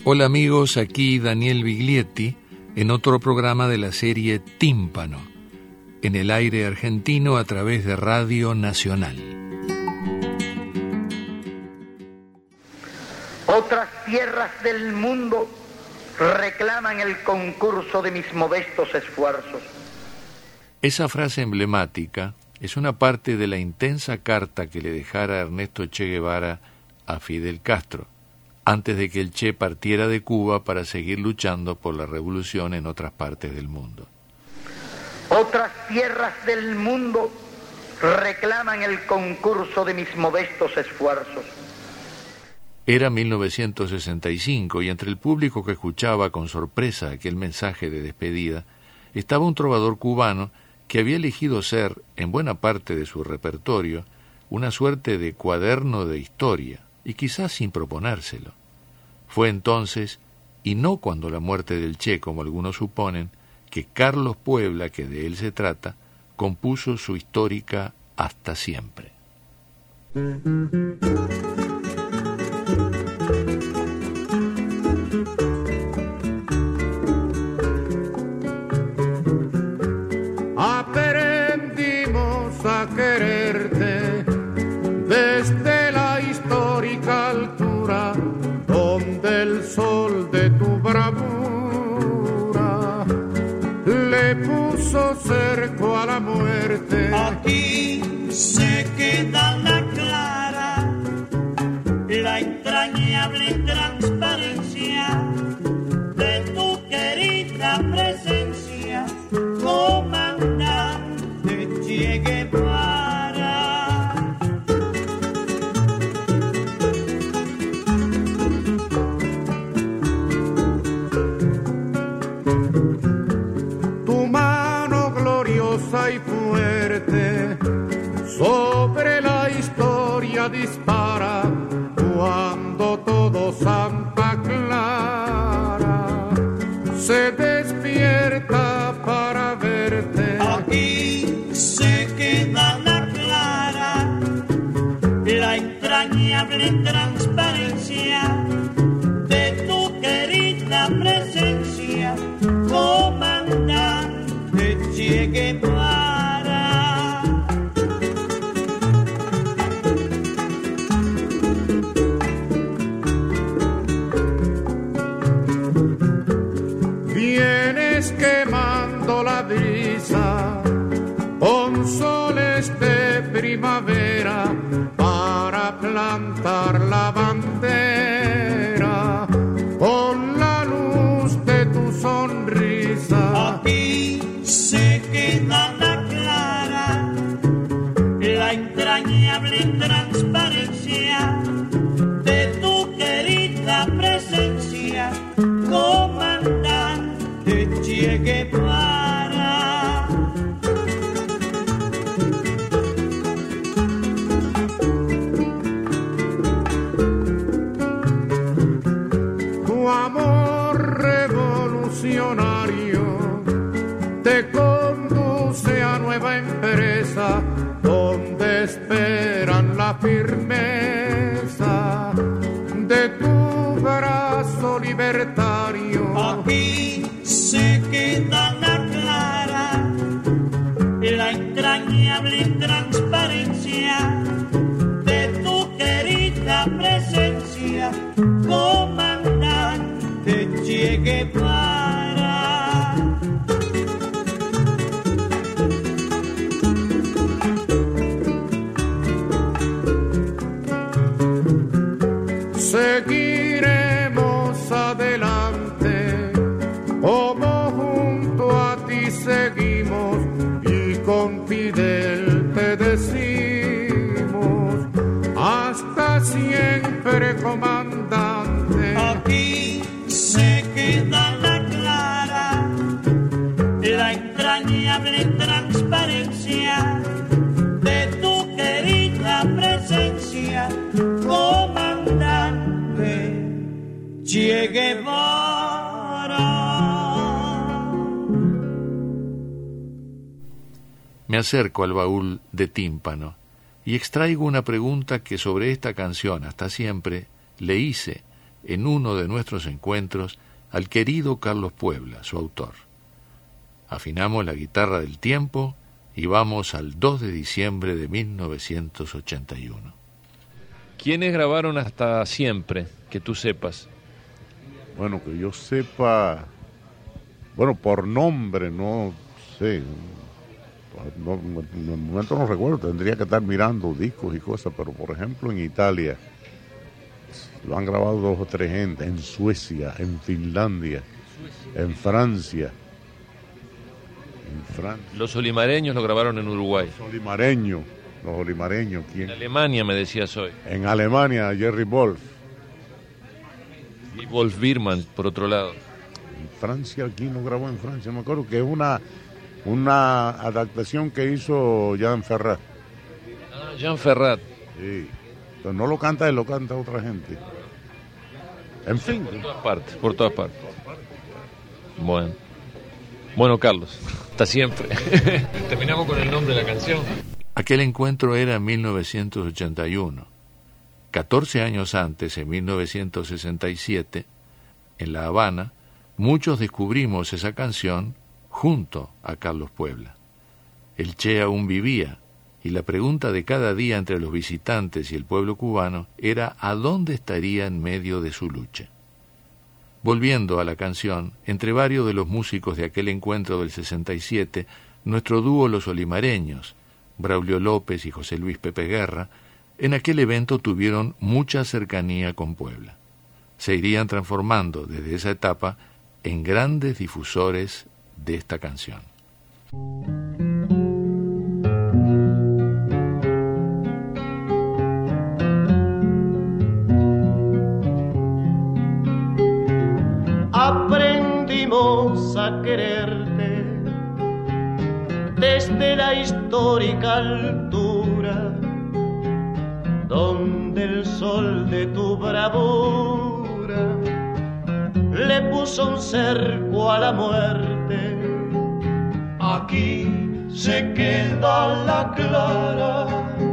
Hola amigos, aquí Daniel Biglietti en otro programa de la serie Tímpano, en el aire argentino a través de Radio Nacional. Otras tierras del mundo reclaman el concurso de mis modestos esfuerzos. Esa frase emblemática es una parte de la intensa carta que le dejara Ernesto Che Guevara a Fidel Castro, antes de que el Che partiera de Cuba para seguir luchando por la revolución en otras partes del mundo. Otras tierras del mundo reclaman el concurso de mis modestos esfuerzos. Era 1965 y entre el público que escuchaba con sorpresa aquel mensaje de despedida estaba un trovador cubano que había elegido ser, en buena parte de su repertorio, una suerte de cuaderno de historia, y quizás sin proponérselo. Fue entonces, y no cuando la muerte del Che, como algunos suponen, que Carlos Puebla, que de él se trata, compuso su histórica Hasta Siempre. Aprendimos a quererte desde la histórica altura donde el sol de tu bravura le puso cerco a la muerte. Aquí se queda la clara, la entrañable transparencia de tu querida presencia, comandante Che Guevara. Tu mano gloriosa y fuerte sobre la historia dispara cuando todo Santa Clara se despierta para verte. Aquí se queda la clara, la entrañable transparencia de tu querida presencia, comandante Che Guevara. Vienes quemando la brisa con soles de primavera para plantar la bandera con la luz de tu sonrisa. Aquí se queda la clara, la entrañable transparencia de tu querida presencia, comandante Che Guevara. Tu amor revolucionario te conduce a nueva empresa donde esperan la firmeza de tu brazo libertario. Aquí se queda la clara, la entrañable transparencia de tu querida presencia, comandante Che Guevara. Seguiremos adelante como junto a ti seguimos y con Fidel te decimos hasta siempre, comandante. Aquí se queda la clara, la entrañable transparencia de tu querida presencia, comandante Che Guevara. Me acerco al baúl de tímpano y extraigo una pregunta que sobre esta canción, Hasta Siempre, le hice en uno de nuestros encuentros al querido Carlos Puebla, su autor. Afinamos la guitarra del tiempo y vamos al 2 de diciembre de 1981. ¿Quiénes grabaron Hasta Siempre, que tú sepas? Bueno, que yo sepa, bueno, por nombre, no sé, no, en el momento no recuerdo, tendría que estar mirando discos y cosas, pero por ejemplo en Italia lo han grabado 2 o 3 gente, en Suecia, en Finlandia, en Francia. Los olimareños lo grabaron en Uruguay. Los olimareños. ¿Quién? En Alemania me decías hoy. En Alemania, Jerry Wolf. Y Wolf Biermann, por otro lado. En Francia, ¿quién lo grabó en Francia? Me acuerdo que es una adaptación que hizo Jean Ferrat. Ah, Jean Ferrat. Sí. Pero no lo canta él, lo canta otra gente. En fin. Por todas partes. Bueno, Carlos, hasta siempre. Terminamos con el nombre de la canción. Aquel encuentro era en 1981. 14 años antes, en 1967, en La Habana, muchos descubrimos esa canción junto a Carlos Puebla. El Che aún vivía, y la pregunta de cada día entre los visitantes y el pueblo cubano era ¿a dónde estaría en medio de su lucha? Volviendo a la canción, entre varios de los músicos de aquel encuentro del 67, nuestro dúo Los Olimareños, Braulio López y José Luis Pepe Guerra, en aquel evento tuvieron mucha cercanía con Puebla. Se irían transformando desde esa etapa en grandes difusores de esta canción. Aprendimos a quererte desde la histórica altura, donde el sol de tu bravura le puso un cerco a la muerte. Aquí se queda la clara,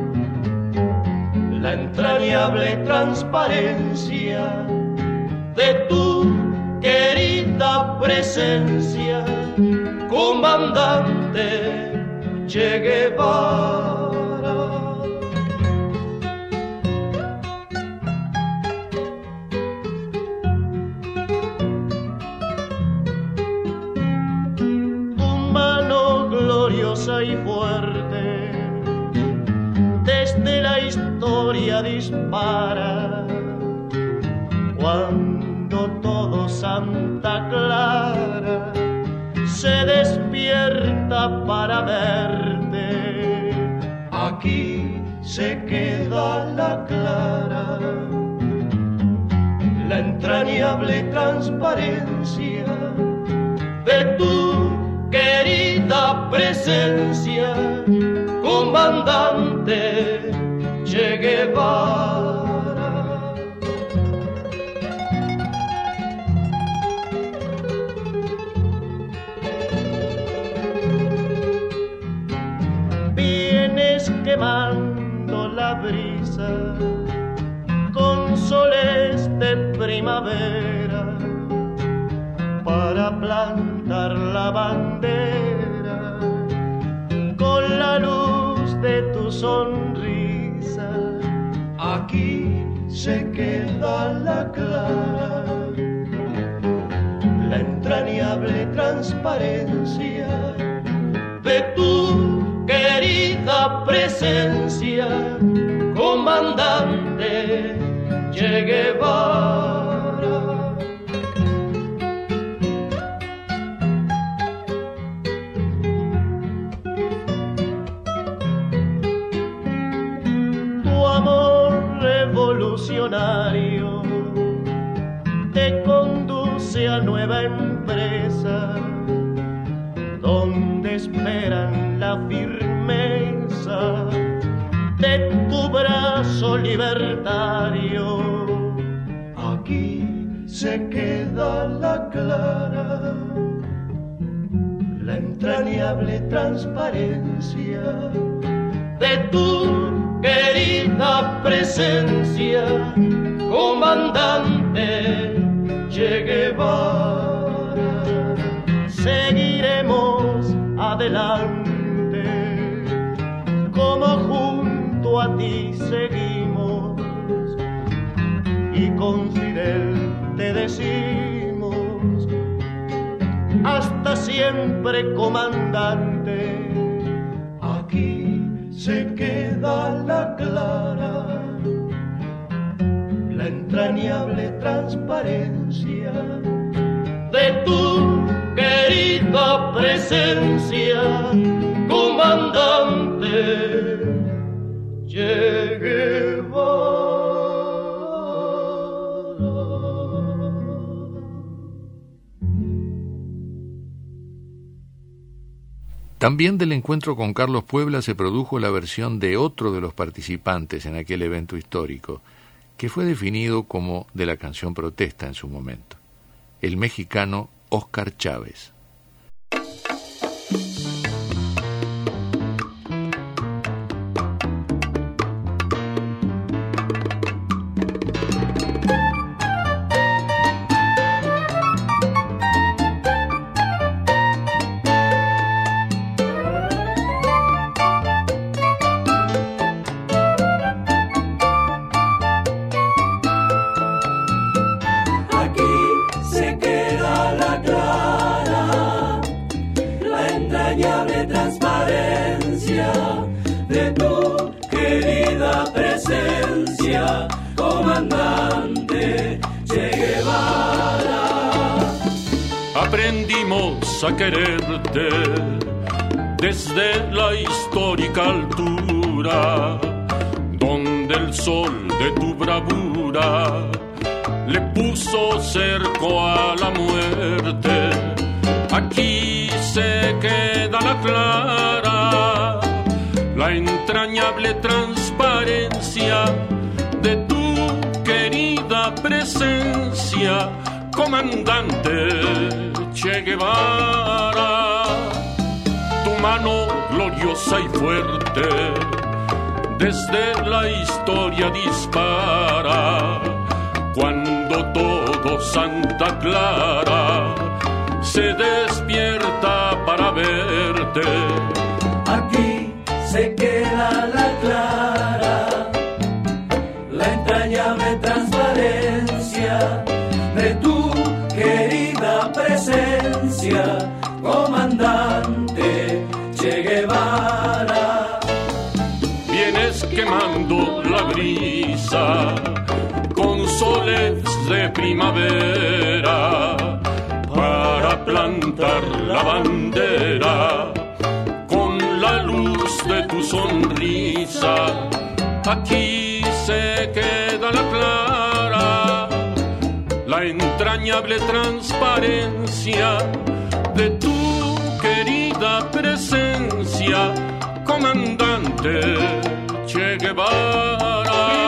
la entrañable transparencia de tu querida presencia, comandante Che Guevara. Tu mano gloriosa y fuerte desde la historia dispara, cuando todo Santa Clara se despierta para verte. Aquí se queda la clara, la entrañable transparencia de tu querida presencia, comandante Che Guevara. Quemando la brisa con soles de primavera para plantar la bandera con la luz de tu sonrisa. Aquí se queda la clara, la entrañable transparencia de tu querida presencia, comandante Che Guevara. Tu amor revolucionario te conduce a nueva empresa, donde esperan la firmeza de tu brazo libertario. Aquí se queda la clara, la entrañable transparencia de tu querida presencia, comandante ti seguimos y con Fidel te decimos hasta siempre, comandante. Aquí se queda la clara, la entrañable transparencia de tu querida presencia, comandante Che Guevara. También del encuentro con Carlos Puebla se produjo la versión de otro de los participantes en aquel evento histórico, que fue definido como de la canción protesta en su momento, el mexicano Óscar Chávez. Aprendimos a quererte desde la histórica altura, donde el sol de tu bravura le puso cerco a la muerte. Aquí se queda la clara, la entrañable transparencia de tu querida presencia, comandante Che Guevara. Tu mano gloriosa y fuerte desde la historia dispara, cuando todo Santa Clara se despierta para verte. Aquí se queda la clara, la entrañable transparencia de tu querida presencia, comandante Che Guevara. Vienes quemando la brisa con soles de primavera para plantar la bandera con la luz de tu sonrisa. Aquí se queda la clara, la entrañable transparencia de tu querida presencia, comandante Che Guevara.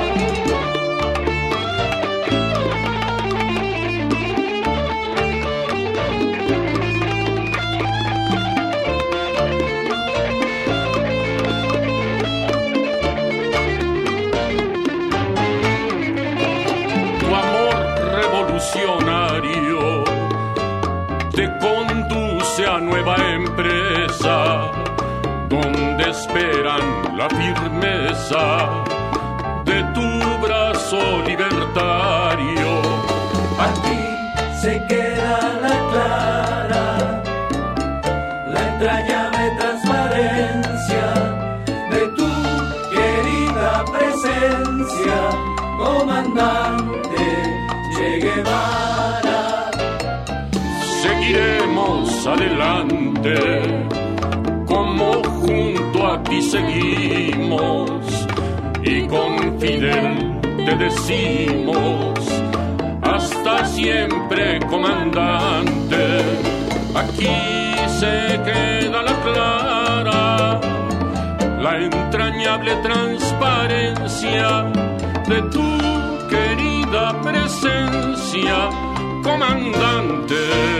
Te conduce a nueva empresa, donde esperan la firmeza de tu brazo libertario. Aquí se queda la clara, la entrañable transparencia de tu querida presencia, comandante Che Guevara. Seguiremos adelante, como junto a ti seguimos, y con Fidel te decimos, hasta siempre, comandante. Aquí se queda la clara, la entrañable transparencia de tu querida presencia, comandante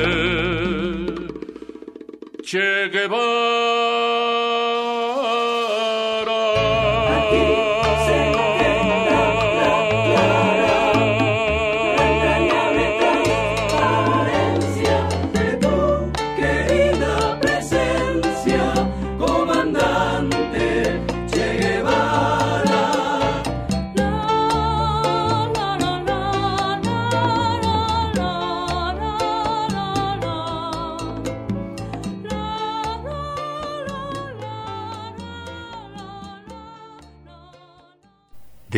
Che Guevara. Comandante Che Guevara.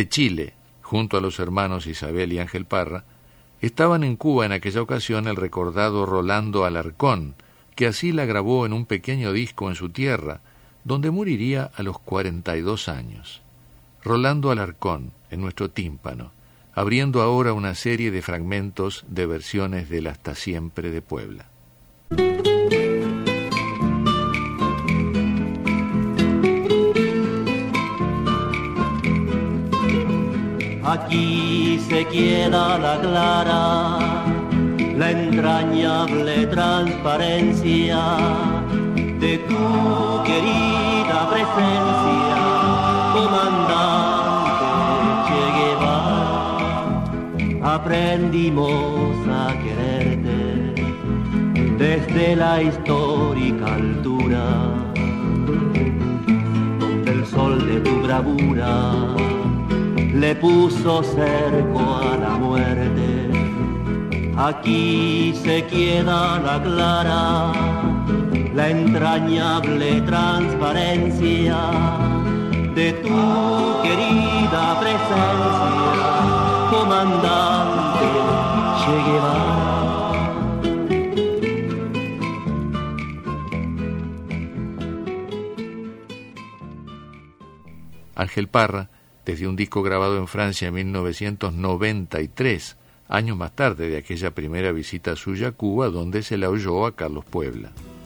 de Chile, junto a los hermanos Isabel y Ángel Parra, estaban en Cuba en aquella ocasión el recordado Rolando Alarcón, que así la grabó en un pequeño disco en su tierra, donde moriría a los 42 años. Rolando Alarcón, en nuestro tímpano, abriendo ahora una serie de fragmentos de versiones del Hasta Siempre de Puebla. Aquí se queda la clara, la entrañable transparencia de tu querida presencia, comandante Che Guevara. Aprendimos a quererte desde la histórica altura, donde el sol de tu bravura le puso cerco a la muerte. Aquí se queda la clara, la entrañable transparencia de tu querida presencia, comandante Che Guevara. Ángel Parra, desde un disco grabado en Francia en 1993, años más tarde de aquella primera visita suya a Cuba, donde se la oyó a Carlos Puebla.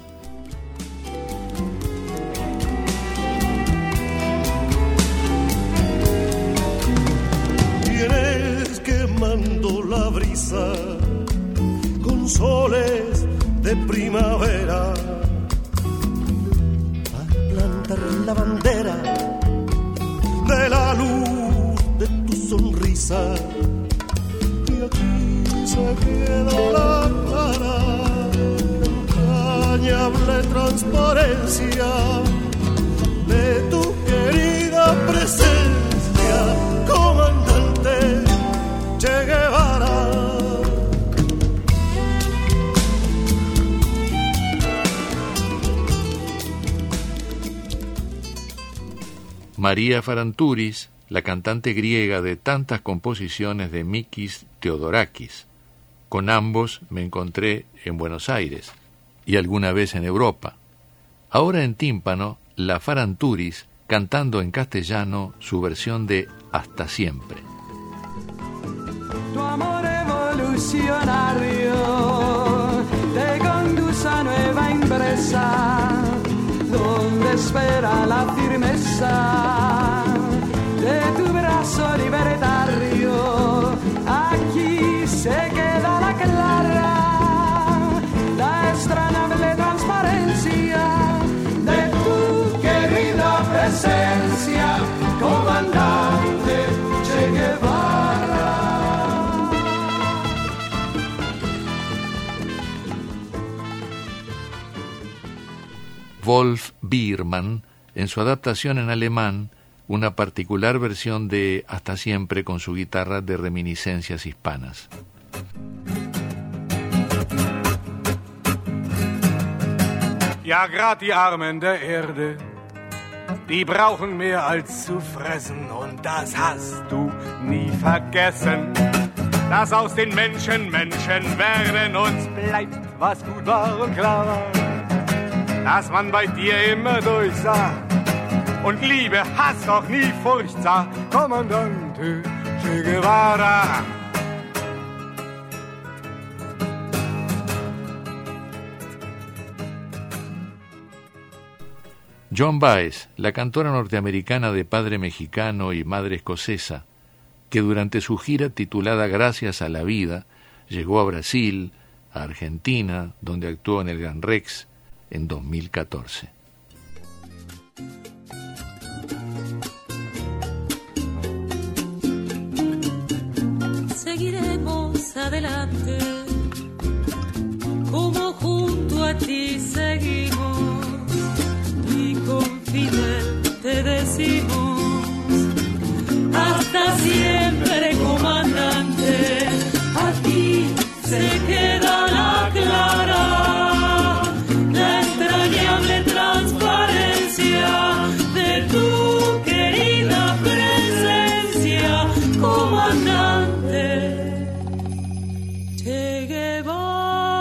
Vienes quemando la brisa con soles de primavera a plantar la bandera de la luz de tu sonrisa, y aquí se queda la clara, entrañable transparencia de tu querida presencia, comandante Che Guevara. María Farantouris, la cantante griega de tantas composiciones de Mikis Theodorakis. Con ambos me encontré en Buenos Aires y alguna vez en Europa. Ahora en tímpano, la Farantouris cantando en castellano su versión de Hasta Siempre. Tu amor evolucionario te conduce a nueva empresa, donde espera la firmeza de tu brazo libertario. Aquí se queda la clara, la extrañable transparencia de tu querida presencia, comandante Che Guevara. Wolf Biermann, en su adaptación en alemán, una particular versión de Hasta Siempre con su guitarra de reminiscencias hispanas. Ja, grad die Armen der Erde, die brauchen mehr als zu fressen, und das hast du nie vergessen, dass aus den Menschen Menschen werden, uns bleibt, was gut war und klar war, dass man bei dir immer durchsah und Liebe, Hass auch nie Furcht sah, Kommandante Che Guevara. Joan Baez, la cantora norteamericana de padre mexicano y madre escocesa, que durante su gira titulada Gracias a la Vida llegó a Brasil, a Argentina, donde actuó en el Gran Rex en 2014. Seguiremos adelante, como junto a ti seguimos, y con Fidel te decimos, hasta siempre, comandante, aquí se queda la clara, la entrañable transparencia de tu querida presencia, comandante Che Guevara.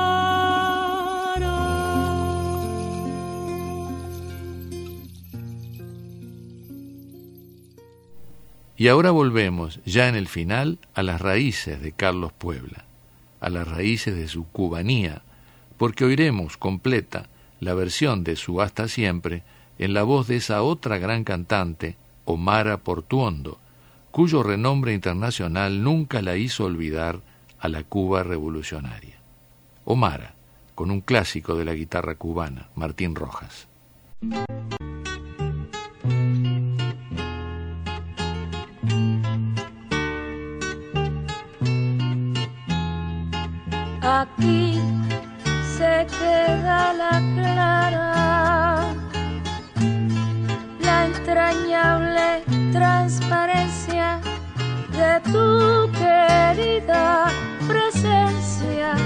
Y ahora volvemos, ya en el final, a las raíces de Carlos Puebla, a las raíces de su cubanía, porque oiremos completa la versión de su Hasta Siempre en la voz de esa otra gran cantante, Omara Portuondo, cuyo renombre internacional nunca la hizo olvidar a la Cuba revolucionaria. Omara, con un clásico de la guitarra cubana, Martín Rojas. Aquí se queda la clara, la entrañable transparencia de tu querida presencia,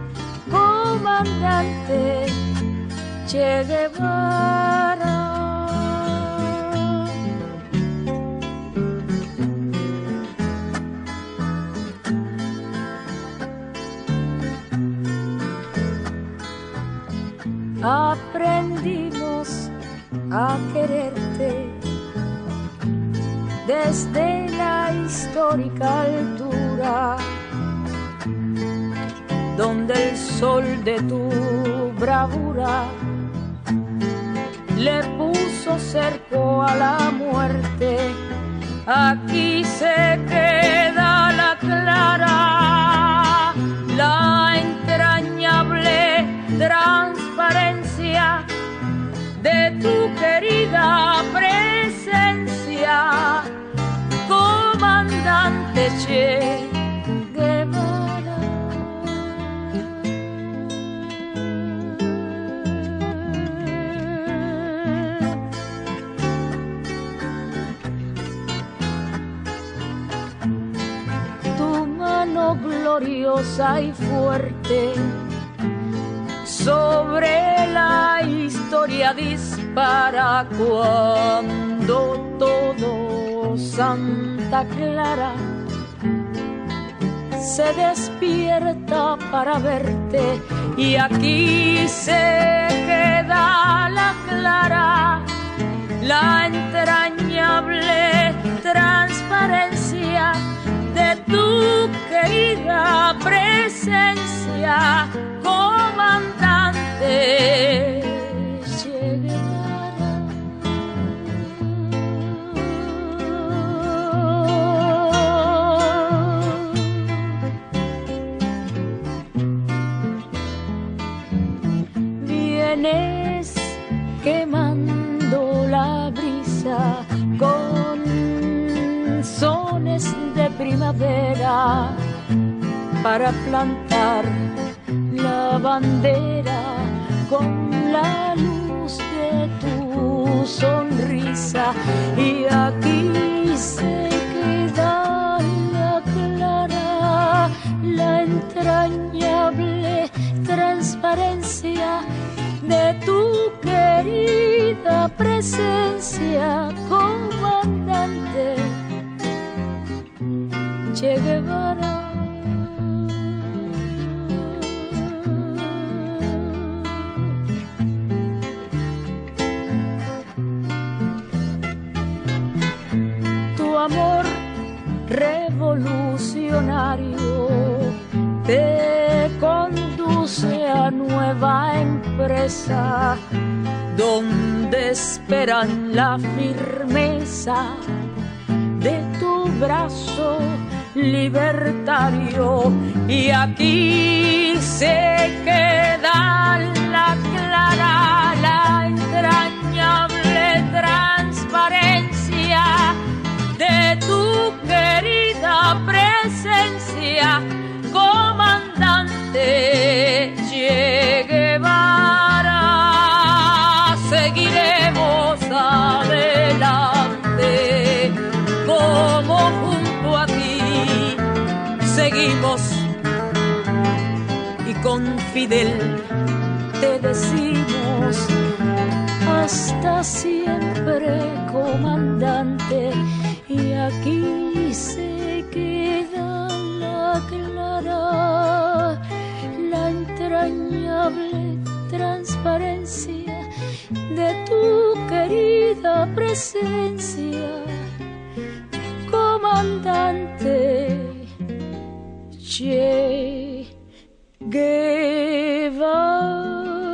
comandante Che Guevara. Aprendimos a quererte desde la histórica altura, donde el sol de tu bravura le puso cerco a la muerte. Aquí se queda la clara, la entrañable transparencia de tu querida presencia, comandante Che Guevara. Tu mano gloriosa y fuerte sobre la historia dispara cuando todo Santa Clara se despierta para verte, y aquí se queda la clara, la entrañable transparencia de tu querida presencia, comandante Che Guevara. Vienes quemando la brisa con sones de primavera para plantar la bandera con la luz de tu sonrisa, y aquí se queda la clara, la entrañable transparencia de tu querida presencia, comandante Che Guevara. Amor revolucionario te conduce a nueva empresa, donde esperan la firmeza de tu brazo libertario, y aquí se queda la clara, la entrañable transparencia de tu querida presencia, comandante Che Guevara. Seguiremos adelante, como junto a ti seguimos, y con Fidel te decimos hasta siempre, comandante, y y aquí se queda la clara, la entrañable transparencia de tu querida presencia, comandante Che Guevara.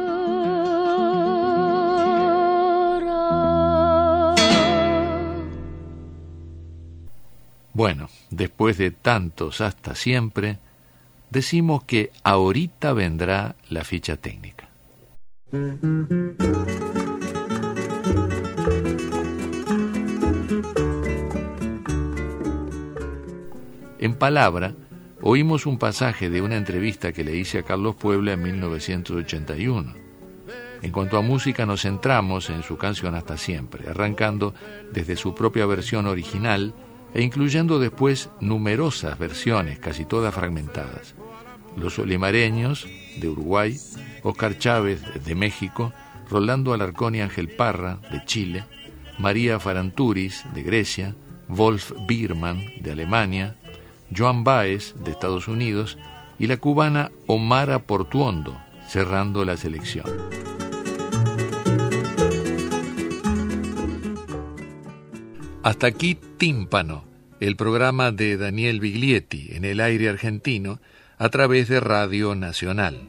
Bueno, después de tantos hasta siempre, decimos que ahorita vendrá la ficha técnica. En palabra, oímos un pasaje de una entrevista que le hice a Carlos Puebla en 1981. En cuanto a música, nos centramos en su canción Hasta Siempre, arrancando desde su propia versión original e incluyendo después numerosas versiones, casi todas fragmentadas. Los Olimareños, de Uruguay, Oscar Chávez, de México, Rolando Alarcón y Ángel Parra, de Chile, María Faranturis, de Grecia, Wolf Biermann, de Alemania, Joan Baez, de Estados Unidos, y la cubana Omara Portuondo, cerrando la selección. Hasta aquí Tímpano, el programa de Daniel Biglietti en el aire argentino a través de Radio Nacional.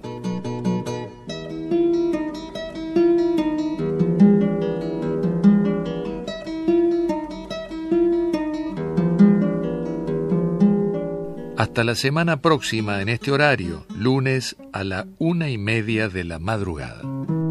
Hasta la semana próxima en este horario, lunes a la 1:30 de la madrugada.